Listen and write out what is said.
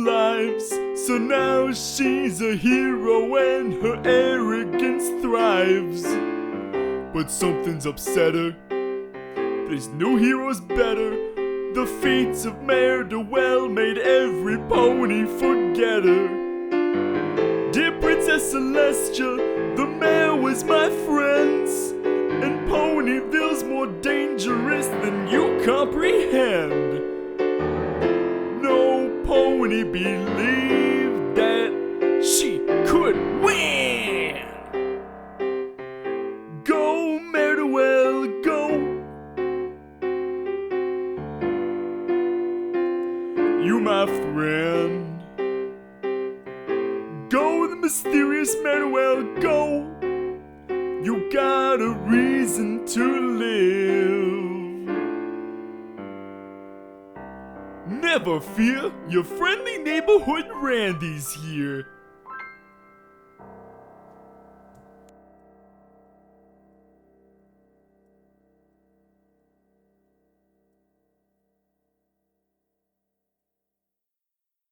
lives. So now she's a hero and her arrogance thrives. But something's upset her. There's no heroes better. The feats of Mare Dwell made every pony forget her. Dear Princess Celestia, the mare was my friends, and Ponyville's more dangerous than you comprehend. No pony believed that she could win. Go, Mare Dwell, go. You my friend. Go, the mysterious Mare Dwell, go. You got a reason to live. Never fear, your friendly neighborhood Randy's here.